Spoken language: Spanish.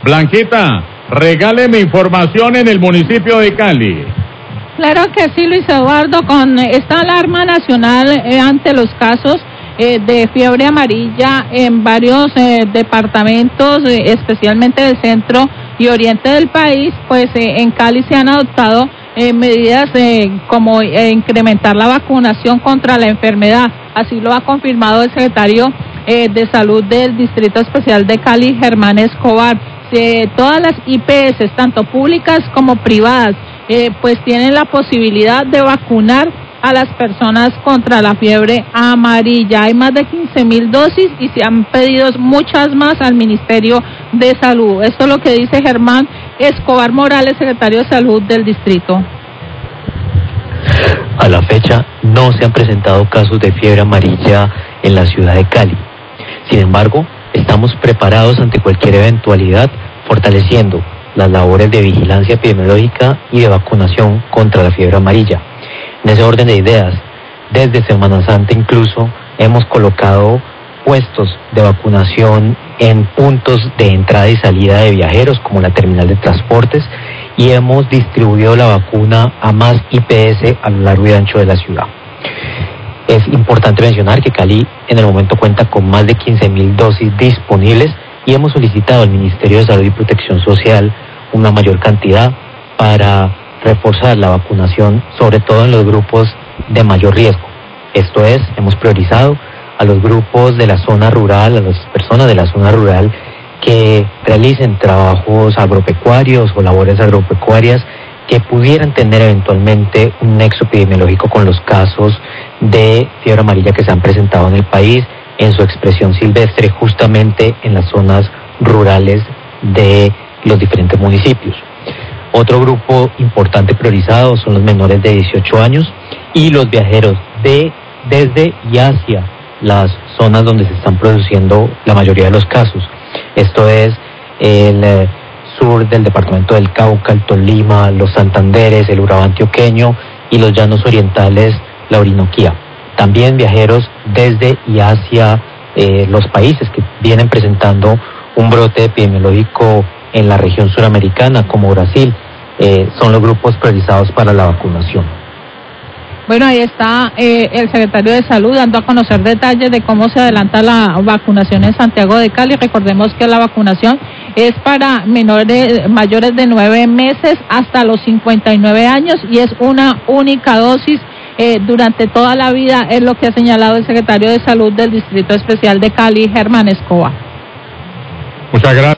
Blanquita, regáleme información en el municipio de Cali. Claro que sí, Luis Eduardo, con esta alarma nacional ante los casos de fiebre amarilla en varios departamentos, especialmente del centro y oriente del país, pues en Cali se han adoptado medidas como incrementar la vacunación contra la enfermedad. Así lo ha confirmado el secretario de Salud del Distrito Especial de Cali, Germán Escobar. Todas las IPS, tanto públicas como privadas, pues tienen la posibilidad de vacunar a las personas contra la fiebre amarilla. Hay más de 15,000 dosis y se han pedido muchas más al Ministerio de Salud. Esto es lo que dice Germán Escobar Morales, secretario de Salud del distrito. A la fecha no se han presentado casos de fiebre amarilla en la ciudad de Cali. Sin embargo, estamos preparados ante cualquier eventualidad, fortaleciendo las labores de vigilancia epidemiológica y de vacunación contra la fiebre amarilla. En ese orden de ideas, desde Semana Santa incluso hemos colocado puestos de vacunación en puntos de entrada y salida de viajeros como la terminal de transportes y hemos distribuido la vacuna a más IPS a lo largo y ancho de la ciudad. Es importante mencionar que Cali en el momento cuenta con más de 15,000 dosis disponibles y hemos solicitado al Ministerio de Salud y Protección Social una mayor cantidad para reforzar la vacunación, sobre todo en los grupos de mayor riesgo. Esto es, hemos priorizado a los grupos de la zona rural, a las personas de la zona rural que realicen trabajos agropecuarios o labores agropecuarias que pudieran tener eventualmente un nexo epidemiológico con los casos de fiebre amarilla que se han presentado en el país en su expresión silvestre, justamente en las zonas rurales de los diferentes municipios. Otro grupo importante priorizado son los menores de 18 años y los viajeros desde y hacia las zonas donde se están produciendo la mayoría de los casos. Esto es el sur del departamento del Cauca, el Tolima, los Santanderes, el Urabá antioqueño y los llanos orientales, la Orinoquía. También viajeros desde y hacia los países que vienen presentando un brote epidemiológico en la región suramericana como Brasil, son los grupos priorizados para la vacunación. Bueno, ahí está el secretario de Salud dando a conocer detalles de cómo se adelanta la vacunación en Santiago de Cali. Recordemos que la vacunación es para mayores de 9 meses hasta los 59 años y es una única dosis durante toda la vida, es lo que ha señalado el secretario de Salud del Distrito Especial de Cali, Germán Escobar. Muchas gracias.